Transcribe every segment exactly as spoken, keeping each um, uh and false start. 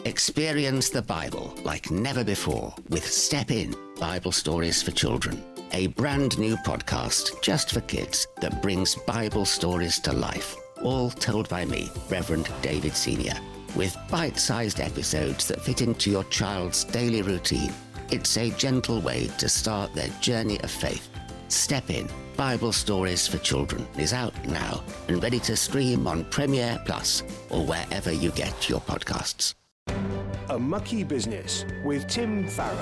Experience the Bible like never before with Step In, Bible Stories for Children, a brand new podcast just for kids that brings Bible stories to life, all told by me, Reverend David Senior, with bite-sized episodes that fit into your child's daily routine. It's a gentle way to start their journey of faith. Step In, Bible Stories for Children is out now and ready to stream on Premiere Plus or wherever you get your podcasts. A Mucky Business with Tim Farron.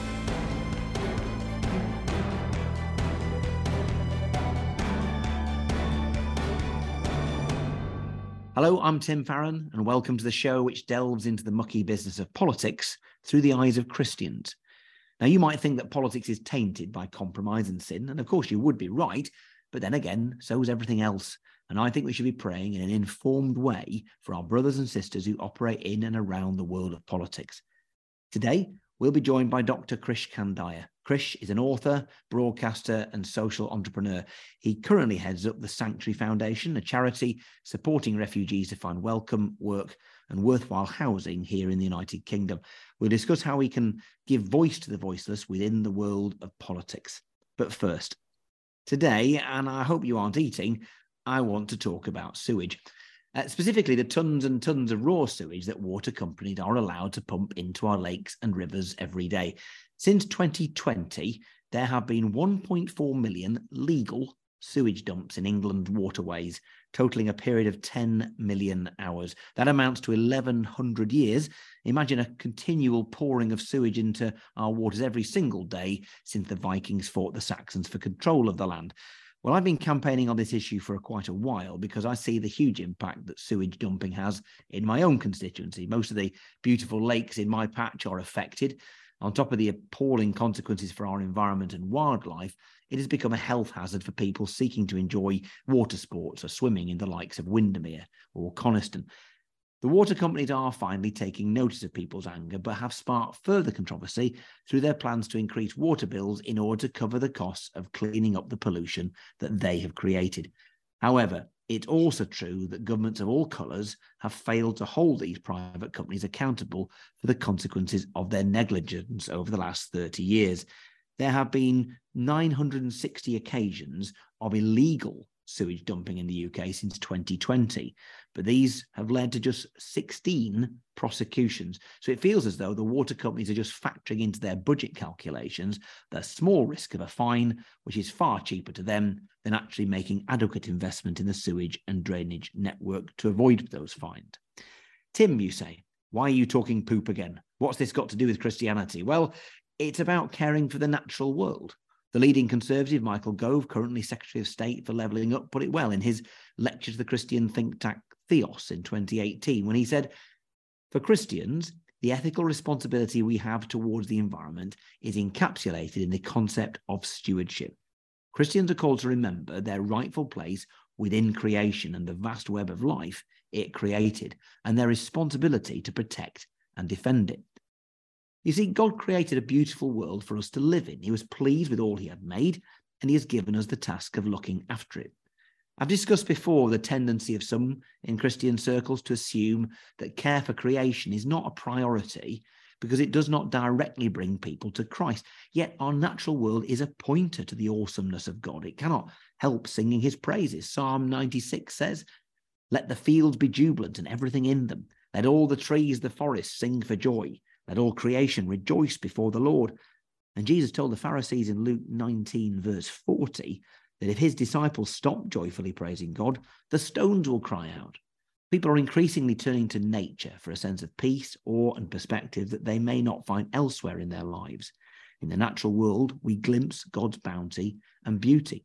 Hello, I'm Tim Farron, and welcome to the show which delves into the mucky business of politics through the eyes of Christians. Now, you might think that politics is tainted by compromise and sin, and of course you would be right, but then again, so is everything else. And I think we should be praying in an informed way for our brothers and sisters who operate in and around the world of politics. Today, we'll be joined by Doctor Krish Kandiah. Krish is an author, broadcaster, and social entrepreneur. He currently heads up the Sanctuary Foundation, a charity supporting refugees to find welcome, work, and worthwhile housing here in the United Kingdom. We'll discuss how we can give voice to the voiceless within the world of politics. But first, today, and I hope you aren't eating, I want to talk about sewage. Uh, specifically, the tons and tons of raw sewage that water companies are allowed to pump into our lakes and rivers every day. Since twenty twenty, there have been one point four million legal sewage dumps in England waterways, totaling a period of ten million hours. That amounts to eleven hundred years. Imagine a continual pouring of sewage into our waters every single day since the Vikings fought the Saxons for control of the land. Well, I've been campaigning on this issue for quite a while because I see the huge impact that sewage dumping has in my own constituency. Most of the beautiful lakes in my patch are affected. On top of the appalling consequences for our environment and wildlife, it has become a health hazard for people seeking to enjoy water sports or swimming in the likes of Windermere or Coniston. The water companies are finally taking notice of people's anger, but have sparked further controversy through their plans to increase water bills in order to cover the costs of cleaning up the pollution that they have created. However, it's also true that governments of all colours have failed to hold these private companies accountable for the consequences of their negligence over the last thirty years. There have been nine hundred sixty occasions of illegal sewage dumping in the U K since twenty twenty, but these have led to just sixteen prosecutions. So it feels as though the water companies are just factoring into their budget calculations the small risk of a fine, which is far cheaper to them than actually making adequate investment in the sewage and drainage network to avoid those fines. Tim, you say, why are you talking poop again? What's this got to do with Christianity? Well, it's about caring for the natural world. The leading conservative, Michael Gove, currently Secretary of State for Levelling Up, put it well in his lecture to the Christian think tank Theos in twenty eighteen, when he said, for Christians, the ethical responsibility we have towards the environment is encapsulated in the concept of stewardship. Christians are called to remember their rightful place within creation and the vast web of life it created, and their responsibility to protect and defend it. You see, God created a beautiful world for us to live in. He was pleased with all he had made, and he has given us the task of looking after it. I've discussed before the tendency of some in Christian circles to assume that care for creation is not a priority because it does not directly bring people to Christ. Yet our natural world is a pointer to the awesomeness of God. It cannot help singing his praises. Psalm ninety-six says, let the fields be jubilant and everything in them. Let all the trees, the forest sing for joy. Let all creation rejoice before the Lord. And Jesus told the Pharisees in Luke nineteen, verse forty, that if his disciples stop joyfully praising God, the stones will cry out. People are increasingly turning to nature for a sense of peace, awe, and perspective that they may not find elsewhere in their lives. In the natural world, we glimpse God's bounty and beauty.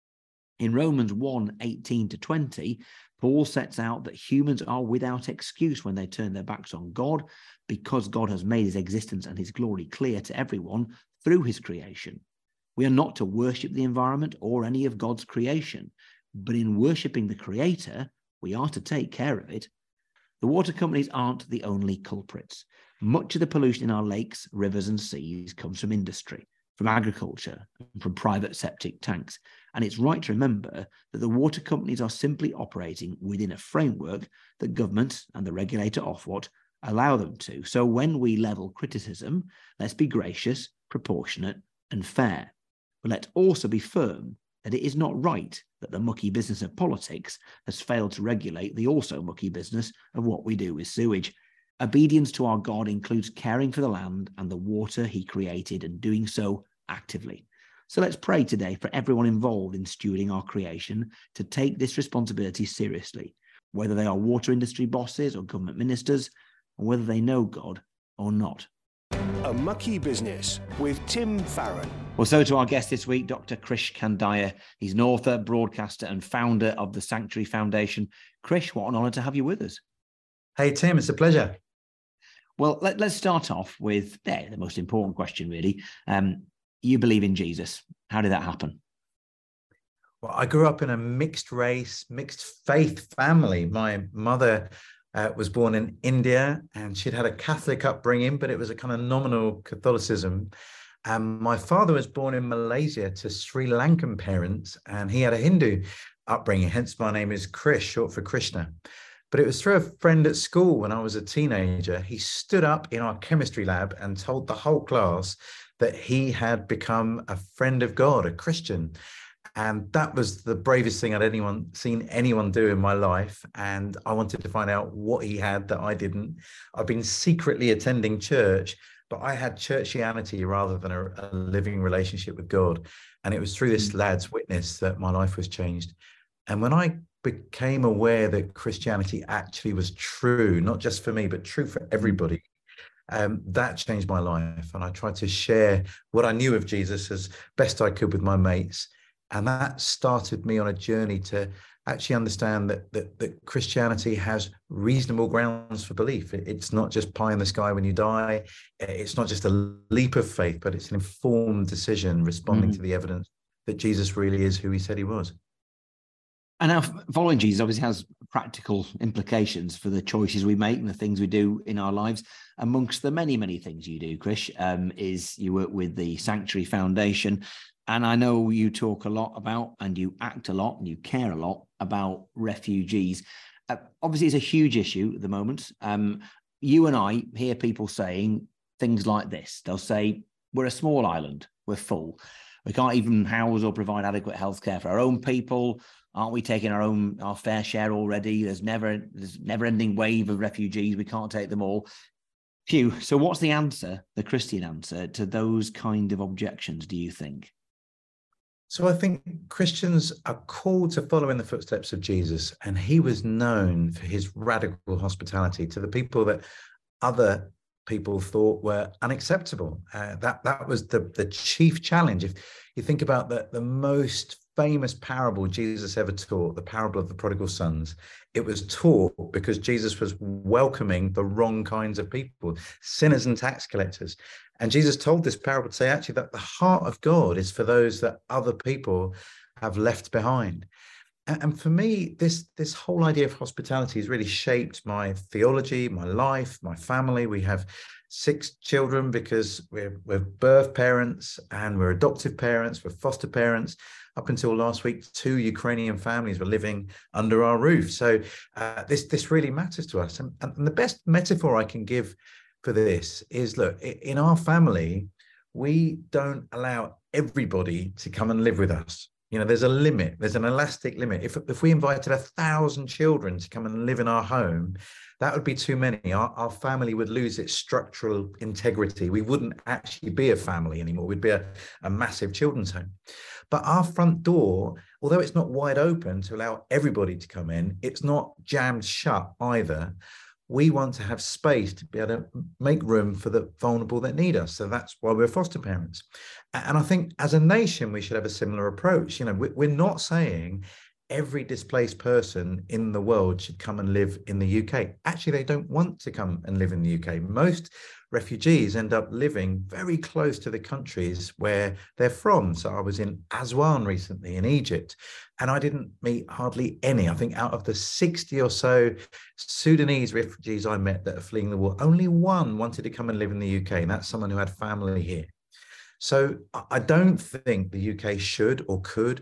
In Romans one, eighteen to twenty, Paul sets out that humans are without excuse when they turn their backs on God, because God has made his existence and his glory clear to everyone through his creation. We are not to worship the environment or any of God's creation, but in worshipping the Creator, we are to take care of it. The water companies aren't the only culprits. Much of the pollution in our lakes, rivers and seas comes from industry, from agriculture, and from private septic tanks. And it's right to remember that the water companies are simply operating within a framework that government and the regulator Ofwat allow them to. So when we level criticism, let's be gracious, proportionate, and fair. But let's also be firm that it is not right that the mucky business of politics has failed to regulate the also mucky business of what we do with sewage. Obedience to our God includes caring for the land and the water he created and doing so actively. So let's pray today for everyone involved in stewarding our creation to take this responsibility seriously, whether they are water industry bosses or government ministers, or whether they know God or not. A Mucky Business with Tim Farron. Well, so to our guest this week, Doctor Krish Kandiah. He's an author, broadcaster, and founder of the Sanctuary Foundation. Krish, what an honour to have you with us. Hey, Tim, it's a pleasure. Well, let, let's start off with yeah, the most important question, really. Um, you believe in Jesus. How did that happen? Well, I grew up in a mixed race, mixed faith family. My mother uh, was born in India and she'd had a Catholic upbringing, but it was a kind of nominal Catholicism. And my father was born in Malaysia to Sri Lankan parents, and he had a Hindu upbringing, hence my name is Krish, short for Krishna. But it was through a friend at school when I was a teenager. He stood up in our chemistry lab and told the whole class that he had become a friend of God, a Christian. And that was the bravest thing I'd anyone seen anyone do in my life. And I wanted to find out what he had that I didn't. I've been secretly attending church, but I had churchianity rather than a, a living relationship with God. And it was through this lad's witness that my life was changed. And when I became aware that Christianity actually was true, not just for me, but true for everybody, um, that changed my life. And I tried to share what I knew of Jesus as best I could with my mates. And that started me on a journey to actually understand that, that, that Christianity has reasonable grounds for belief. It, it's not just pie in the sky when you die. It's not just a leap of faith, but it's an informed decision responding mm. to the evidence that Jesus really is who he said he was. And now following Jesus obviously has practical implications for the choices we make and the things we do in our lives. Amongst the many, many things you do, Krish, um, is you work with the Sanctuary Foundation. And I know you talk a lot about, and you act a lot, and you care a lot about refugees. Uh, obviously, it's a huge issue at the moment. Um, you and I hear people saying things like this. They'll say, we're a small island, we're full. We can't even house or provide adequate healthcare for our own people. Aren't we taking our own, our fair share already? There's never, there's never-ending wave of refugees. We can't take them all. Phew. So what's the answer, the Christian answer, to those kind of objections, do you think? So I think Christians are called to follow in the footsteps of Jesus, and he was known for his radical hospitality to the people that other people thought were unacceptable. Uh, that that was the, the chief challenge. If you think about the, the most famous parable Jesus ever taught, the parable of the prodigal sons, it was taught because Jesus was welcoming the wrong kinds of people, sinners and tax collectors. And Jesus told this parable to say actually that the heart of God is for those that other people have left behind. And, and for me, this, this whole idea of hospitality has really shaped my theology, my life, my family. We have six children because we're, we're birth parents and we're adoptive parents, we're foster parents. Up until last week, two Ukrainian families were living under our roof. So uh, this, this really matters to us. And, and the best metaphor I can give for this is, look, in our family, we don't allow everybody to come and live with us. You know, there's a limit, there's an elastic limit. If, if we invited a thousand children to come and live in our home, that would be too many. Our, our family would lose its structural integrity. We wouldn't actually be a family anymore. We'd be a, a massive children's home. But our front door, although it's not wide open to allow everybody to come in, it's not jammed shut either. We want to have space to be able to make room for the vulnerable that need us. So that's why we're foster parents. And I think as a nation, we should have a similar approach. You know, we're not saying every displaced person in the world should come and live in the U K. Actually, they don't want to come and live in the U K. Most refugees end up living very close to the countries where they're from. So I was in Aswan recently in Egypt, and I didn't meet hardly any. I think out of the sixty or so Sudanese refugees I met that are fleeing the war, only one wanted to come and live in the U K, and that's someone who had family here. So I don't think the U K should or could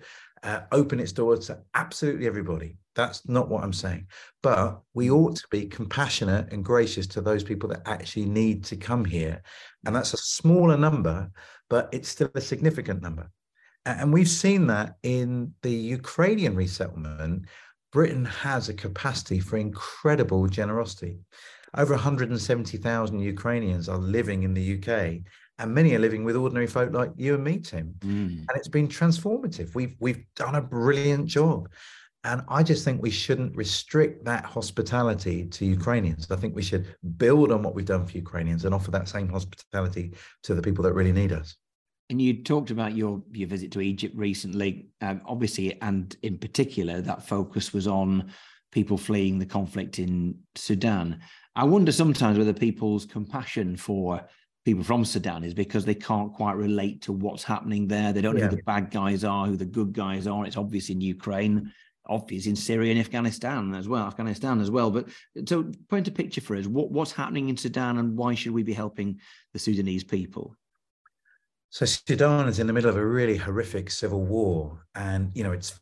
uh, open its doors to absolutely everybody. That's not what I'm saying. But we ought to be compassionate and gracious to those people that actually need to come here. And that's a smaller number, but it's still a significant number. And we've seen that in the Ukrainian resettlement. Britain has a capacity for incredible generosity. Over one hundred seventy thousand Ukrainians are living in the U K, and many are living with ordinary folk like you and me, Tim. Mm. And it's been transformative. We've, we've done a brilliant job. And I just think we shouldn't restrict that hospitality to Ukrainians. I think we should build on what we've done for Ukrainians and offer that same hospitality to the people that really need us. And you talked about your, your visit to Egypt recently, um, obviously, and in particular, that focus was on people fleeing the conflict in Sudan. I wonder sometimes whether people's compassion for people from Sudan is because they can't quite relate to what's happening there. They don't know yeah. who the bad guys are, who the good guys are. It's obvious in Ukraine, obvious in Syria and Afghanistan as well, Afghanistan as well. But so paint a picture for us. What, what's happening in Sudan and why should we be helping the Sudanese people? So Sudan is in the middle of a really horrific civil war, and you know it's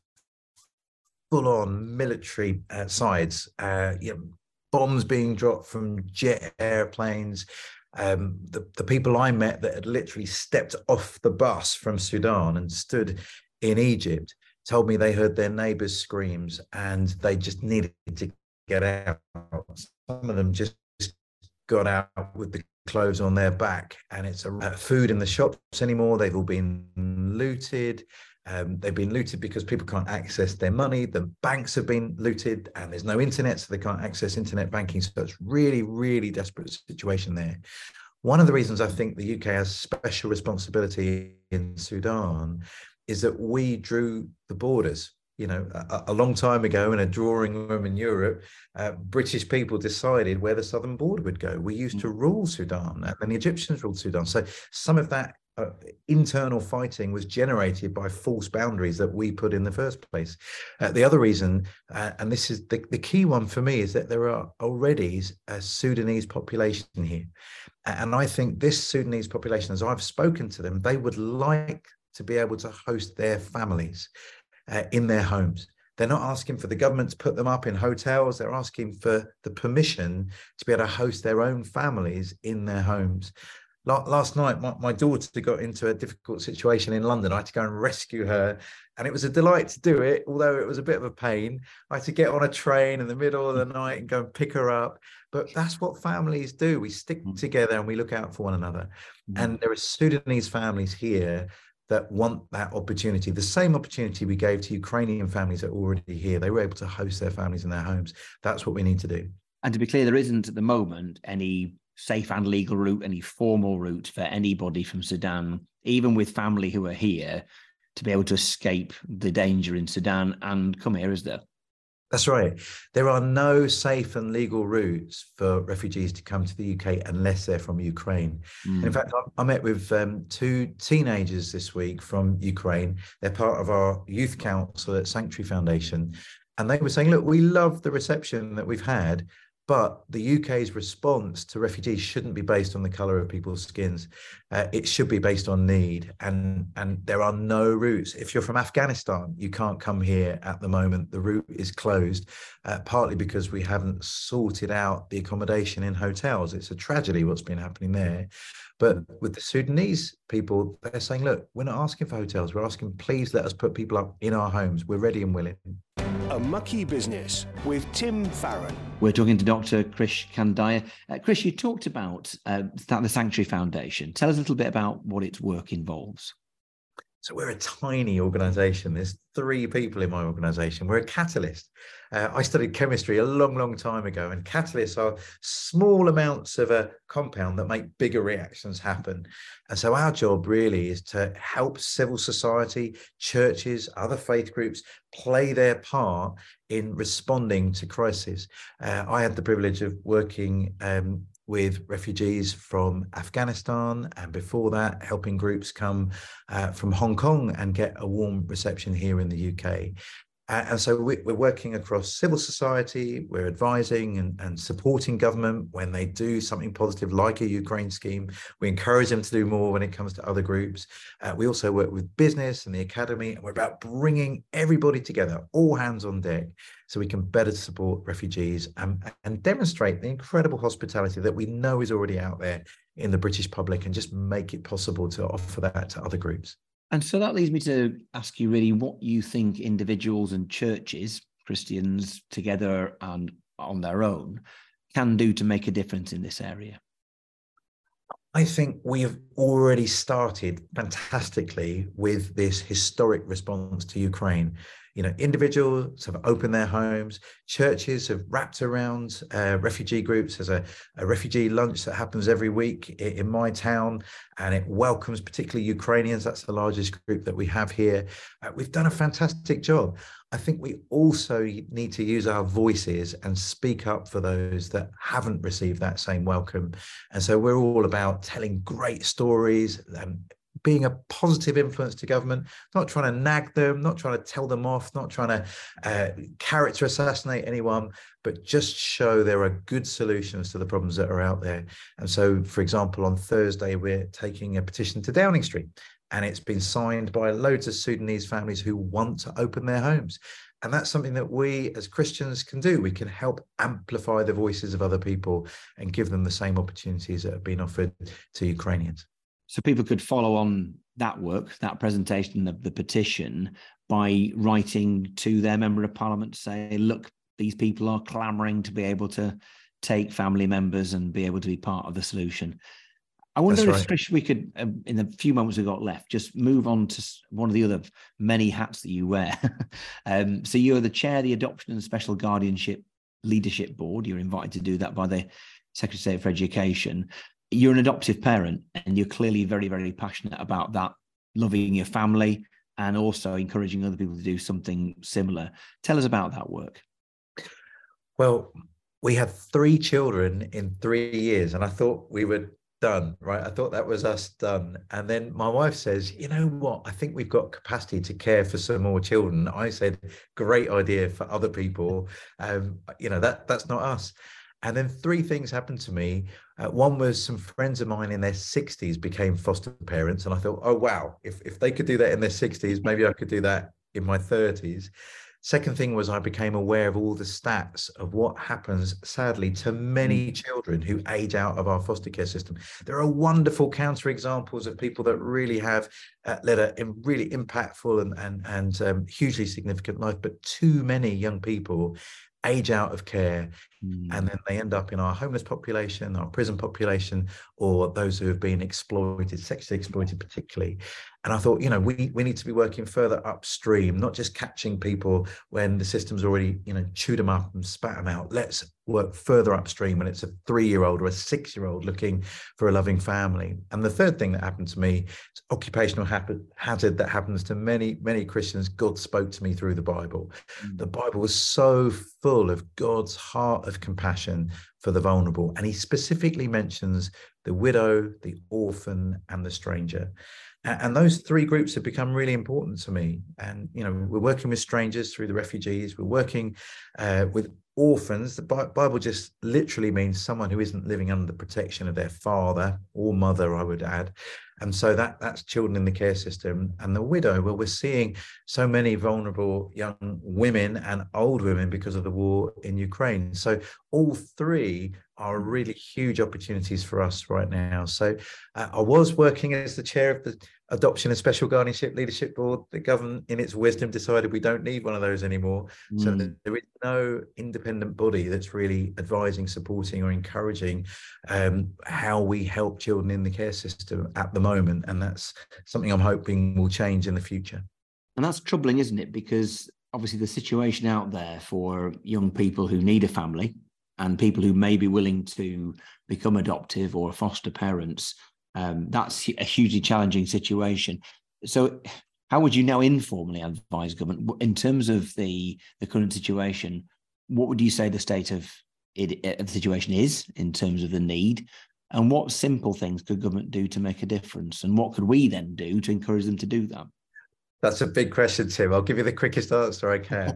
full on military uh, sides. Uh, you know, bombs being dropped from jet airplanes. Um, the the people I met that had literally stepped off the bus from Sudan and stood in Egypt told me they heard their neighbours' screams and they just needed to get out. Some of them just got out with the clothes on their back, and it's a uh, food in the shops anymore. They've all been looted. Um, they've been looted because people can't access their money. The banks have been looted, and there's no internet, so they can't access internet banking. So it's really, really desperate situation there. One of the reasons I think the U K has special responsibility in Sudan is that we drew the borders. You know, a, a long time ago in a drawing room in Europe, uh, British people decided where the southern border would go. We used to rule Sudan, and then the Egyptians ruled Sudan. So some of that uh, internal fighting was generated by false boundaries that we put in the first place. Uh, the other reason, uh, and this is the, the key one for me, is that there are already a Sudanese population here. And I think this Sudanese population, as I've spoken to them, they would like to be able to host their families Uh, in their homes. They're not asking for the government to put them up in hotels. They're asking for the permission to be able to host their own families in their homes. La- last night, my, my daughter got into a difficult situation in London. I had to go and rescue her, and it was a delight to do it, although it was a bit of a pain. I had to get on a train in the middle of the night and go and pick her up. But that's what families do. We stick together and we look out for one another. Mm-hmm. And there are Sudanese families here that want that opportunity, the same opportunity we gave to Ukrainian families that are already here. They were able to host their families in their homes. That's what we need to do. And to be clear, there isn't at the moment any safe and legal route, any formal route for anybody from Sudan, even with family who are here, to be able to escape the danger in Sudan and come here, is there? That's right. There are no safe and legal routes for refugees to come to the U K unless they're from Ukraine. Mm. And in fact, I, I met with um, two teenagers this week from Ukraine. They're part of our youth council at Sanctuary Foundation. And they were saying, look, we love the reception that we've had, but the U K's response to refugees shouldn't be based on the colour of people's skins. Uh, it should be based on need. And, and there are no routes. If you're from Afghanistan, you can't come here at the moment. The route is closed, uh, partly because we haven't sorted out the accommodation in hotels. It's a tragedy what's been happening there. But with the Sudanese people, they're saying, look, we're not asking for hotels. We're asking, please let us put people up in our homes. We're ready and willing. A Mucky Business with Tim Farron. We're talking to Doctor Krish Kandiah. Uh, Krish, you talked about uh, the Sanctuary Foundation. Tell us a little bit about what its work involves. So we're a tiny organisation. There's three people in my organisation. We're a catalyst. Uh, I studied chemistry a long, long time ago, and catalysts are small amounts of a compound that make bigger reactions happen. And so our job really is to help civil society, churches, other faith groups play their part in responding to crisis. Uh, I had the privilege of working um, with refugees from Afghanistan, and before that, helping groups come uh, from Hong Kong and get a warm reception here in the U K. And so we're working across civil society, we're advising and, and supporting government when they do something positive like a Ukraine scheme. We encourage them to do more when it comes to other groups. Uh, we also work with business and the academy, and we're about bringing everybody together, all hands on deck, so we can better support refugees and, and demonstrate the incredible hospitality that we know is already out there in the British public, and just make it possible to offer that to other groups. And so that leads me to ask you really what you think individuals and churches, Christians together and on their own, can do to make a difference in this area. I think we have already started fantastically with this historic response to Ukraine. You know, individuals have opened their homes, churches have wrapped around uh, refugee groups. There's a, a refugee lunch that happens every week in, in my town, and it welcomes particularly Ukrainians. That's the largest group that we have here. Uh, we've done a fantastic job. I think we also need to use our voices and speak up for those that haven't received that same welcome. And so we're all about telling great stories and being a positive influence to government, not trying to nag them, not trying to tell them off, not trying to uh, character assassinate anyone, but just show there are good solutions to the problems that are out there. And so, for example, on Thursday, we're taking a petition to Downing Street, and it's been signed by loads of Sudanese families who want to open their homes. And that's something that we as Christians can do. We can help amplify the voices of other people and give them the same opportunities that have been offered to Ukrainians. So people could follow on that work, that presentation of the petition, by writing to their member of parliament to say, look, these people are clamouring to be able to take family members and be able to be part of the solution. I wonder That's if, right. Chris, we could, um, in the few moments we've got left, just move on to one of the other many hats that you wear. um, so you're the chair of the Adoption and Special Guardianship Leadership Board. You're invited to do that by the Secretary of State for Education. You're an adoptive parent, and you're clearly very, very passionate about that, loving your family and also encouraging other people to do something similar. Tell us about that work. Well, we had three children in three years, and I thought we were done, right? I thought that was us done. And then my wife says, you know what? I think we've got capacity to care for some more children. I said, great idea for other people. Um, you know, that that's not us. And then three things happened to me. Uh, one was some friends of mine in their sixties became foster parents. And I thought, oh, wow, if, if they could do that in their sixties, maybe I could do that in my thirties. Second thing was I became aware of all the stats of what happens, sadly, to many children who age out of our foster care system. There are wonderful counterexamples of people that really have uh, led a really impactful and, and, and um, hugely significant life, but too many young people age out of care, mm. and then they end up in our homeless population, our prison population, or those who have been exploited, sexually exploited particularly. And I thought, you know, we we need to be working further upstream, not just catching people when the system's already, you know, chewed them up and spat them out. Let's work further upstream when it's a three-year-old or a six-year-old looking for a loving family. And the third thing that happened to me is occupational hazard that happens to many, many Christians. God spoke to me through the Bible. Mm. The Bible was so full of God's heart of compassion for the vulnerable. And he specifically mentions the widow, the orphan, and the stranger. And those three groups have become really important to me. And, you know, we're working with strangers through the refugees. We're working uh, with orphans. The Bible just literally means someone who isn't living under the protection of their father or mother, I would add. And so that that's children in the care system. And the widow, well, we're seeing so many vulnerable young women and old women because of the war in Ukraine. So all three are really huge opportunities for us right now. So uh, I was working as the chair of the Adoption and Special Guardianship Leadership Board. The government, in its wisdom, decided we don't need one of those anymore. Mm. So there is no independent body that's really advising, supporting, or encouraging um, how we help children in the care system at the moment. And that's something I'm hoping will change in the future. And that's troubling, isn't it? Because obviously the situation out there for young people who need a family and people who may be willing to become adoptive or foster parents, um, that's a hugely challenging situation. So how would you now informally advise government in terms of the, the current situation? What would you say the state of it, of the situation is in terms of the need? And what simple things could government do to make a difference? And what could we then do to encourage them to do that? That's a big question, Tim. I'll give you the quickest answer I can.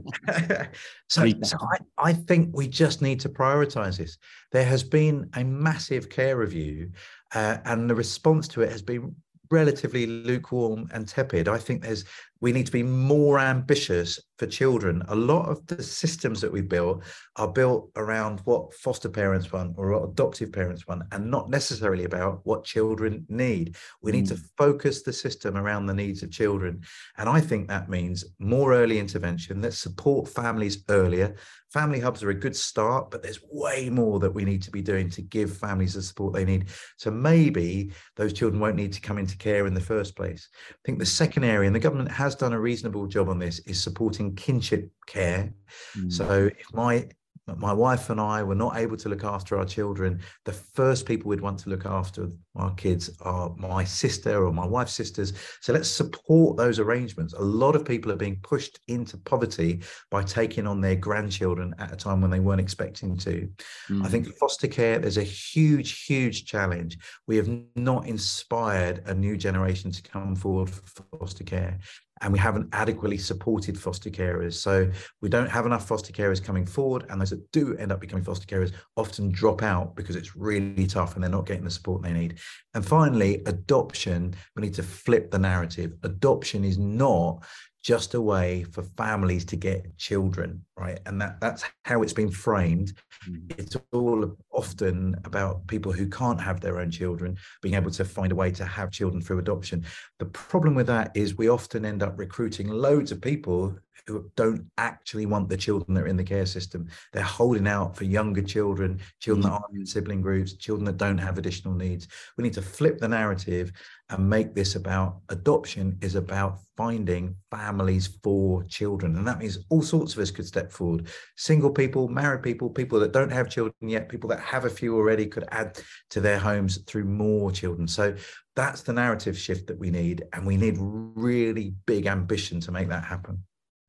so so I, I think we just need to prioritize this. There has been a massive care review, uh, and the response to it has been relatively lukewarm and tepid. I think there's we need to be more ambitious for children. A lot of the systems that we built are built around what foster parents want or what adoptive parents want, and not necessarily about what children need. We need mm. to focus the system around the needs of children. And I think that means more early intervention. Let's support families earlier. Family hubs are a good start, but there's way more that we need to be doing to give families the support they need. So maybe those children won't need to come into care in the first place. I think the second area, and the government has done a reasonable job on this, is supporting kinship care. Mm. So if my my wife and I were not able to look after our children, the first people we'd want to look after our kids are my sister or my wife's sisters. So let's support those arrangements. A lot of people are being pushed into poverty by taking on their grandchildren at a time when they weren't expecting to. Mm. I think foster care, there's a huge, huge challenge. We have not inspired a new generation to come forward for foster care, and we haven't adequately supported foster carers. So we don't have enough foster carers coming forward, and those that do end up becoming foster carers often drop out because it's really tough and they're not getting the support they need. And finally, adoption, we need to flip the narrative. Adoption is not just a way for families to get children, right? And that, that's how it's been framed. Mm. It's all often about people who can't have their own children being able to find a way to have children through adoption. The problem with that is we often end up recruiting loads of people who don't actually want the children that are in the care system. They're holding out for younger children, children mm. that aren't in sibling groups, children that don't have additional needs. We need to flip the narrative and make this about adoption is about finding families for children. And that means all sorts of us could step forward. Single people, married people, people that don't have children yet, people that have a few already could add to their homes through more children. So that's the narrative shift that we need. And we need really big ambition to make that happen.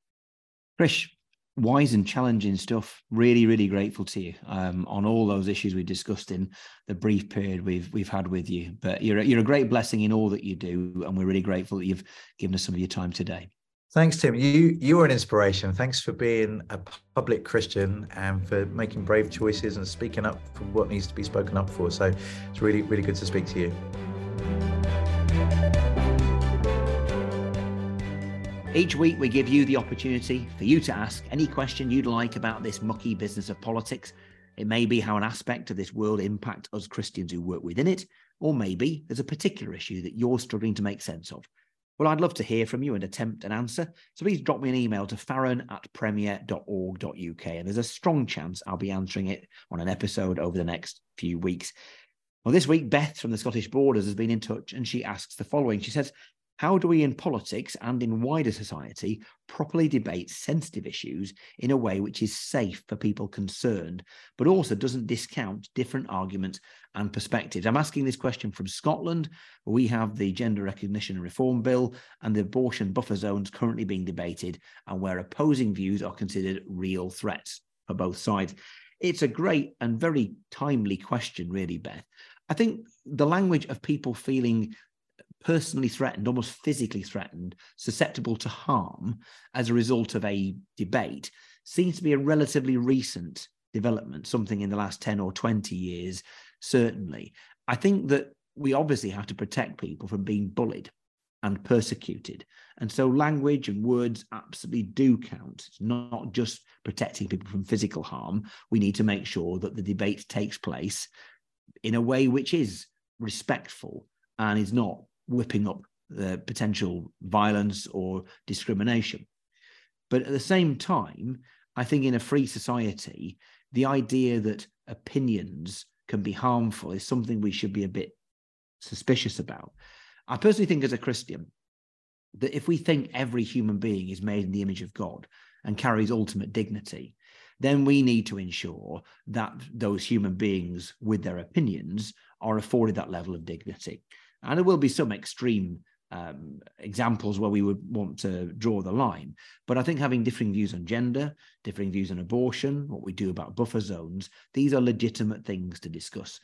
Krish, wise and challenging stuff. Really, really grateful to you um, on all those issues we discussed in the brief period we've we've had with you. But you're a, you're a great blessing in all that you do, and we're really grateful that you've given us some of your time today. Thanks, Tim. You you are an inspiration. Thanks for being a public Christian and for making brave choices and speaking up for what needs to be spoken up for. So it's really, really good to speak to you. Each week, we give you the opportunity for you to ask any question you'd like about this mucky business of politics. It may be how an aspect of this world impacts us Christians who work within it, or maybe there's a particular issue that you're struggling to make sense of. Well, I'd love to hear from you and attempt an answer, so please drop me an email to farron at premier dot org dot uk, and there's a strong chance I'll be answering it on an episode over the next few weeks. Well, this week, Beth from the Scottish Borders has been in touch, and she asks the following. She says, how do we in politics and in wider society properly debate sensitive issues in a way which is safe for people concerned, but also doesn't discount different arguments and perspectives? I'm asking this question from Scotland, where we have the Gender Recognition and Reform Bill and the abortion buffer zones currently being debated, and where opposing views are considered real threats for both sides. It's a great and very timely question, really, Beth. I think the language of people feeling personally threatened, almost physically threatened, susceptible to harm as a result of a debate seems to be a relatively recent development, something in the last ten or twenty years, certainly. I think that we obviously have to protect people from being bullied and persecuted. And so language and words absolutely do count. It's not just protecting people from physical harm. We need to make sure that the debate takes place in a way which is respectful and is not whipping up the potential violence or discrimination. But at the same time, I think in a free society, the idea that opinions can be harmful is something we should be a bit suspicious about. I personally think as a Christian that if we think every human being is made in the image of God and carries ultimate dignity, then we need to ensure that those human beings with their opinions are afforded that level of dignity. And there will be some extreme um, examples where we would want to draw the line. But I think having differing views on gender, differing views on abortion, what we do about buffer zones, these are legitimate things to discuss.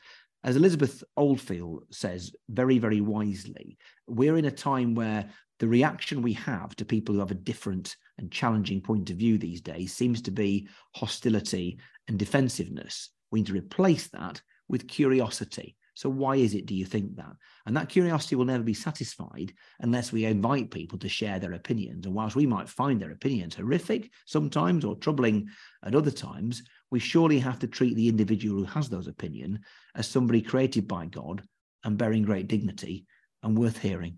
As Elizabeth Oldfield says very, very wisely, we're in a time where the reaction we have to people who have a different and challenging point of view these days seems to be hostility and defensiveness. We need to replace that with curiosity. So why is it, do you think that? And that curiosity will never be satisfied unless we invite people to share their opinions. And whilst we might find their opinions horrific sometimes or troubling at other times, we surely have to treat the individual who has those opinions as somebody created by God and bearing great dignity and worth hearing.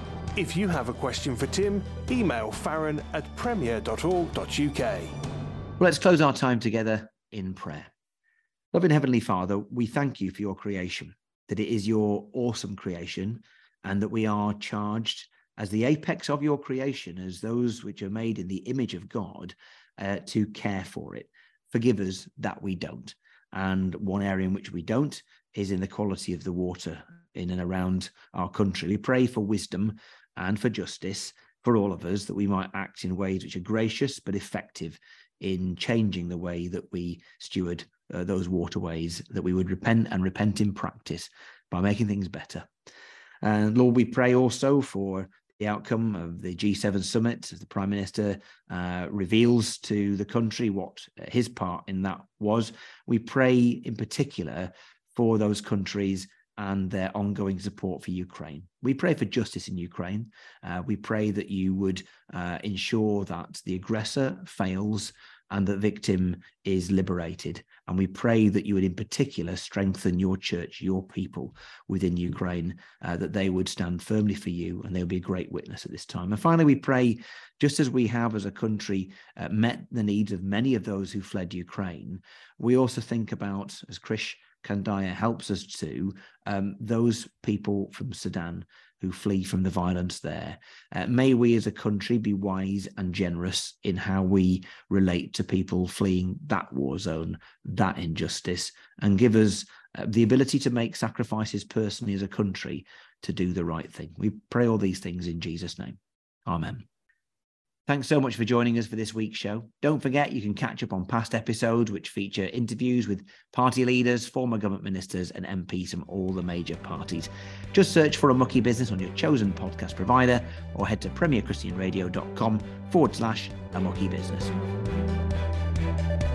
If you have a question for Tim, email farron at premier dot org dot uk. Well, let's close our time together in prayer. Loving Heavenly Father, we thank you for your creation, that it is your awesome creation, and that we are charged as the apex of your creation, as those which are made in the image of God, uh, to care for it. Forgive us that we don't. And one area in which we don't is in the quality of the water in and around our country. We pray for wisdom and for justice for all of us, that we might act in ways which are gracious but effective in changing the way that we steward uh, those waterways, that we would repent and repent in practice by making things better. And Lord, we pray also for the outcome of the G seven summit, as the Prime Minister uh, reveals to the country what his part in that was. We pray in particular for those countries and their ongoing support for Ukraine. We pray for justice in Ukraine. Uh, we pray that you would uh, ensure that the aggressor fails and the victim is liberated. And we pray that you would in particular strengthen your church, your people within Ukraine, uh, that they would stand firmly for you and they would be a great witness at this time. And finally, we pray, just as we have as a country uh, met the needs of many of those who fled Ukraine, we also think about, as Krish Kandiah helps us to, um, those people from Sudan who flee from the violence there. Uh, may we as a country be wise and generous in how we relate to people fleeing that war zone, that injustice, and give us uh, the ability to make sacrifices personally as a country to do the right thing. We pray all these things in Jesus' name. Amen. Thanks so much for joining us for this week's show. Don't forget, you can catch up on past episodes which feature interviews with party leaders, former government ministers and M Ps from all the major parties. Just search for A Mucky Business on your chosen podcast provider or head to premier christian radio dot com forward slash A Mucky Business.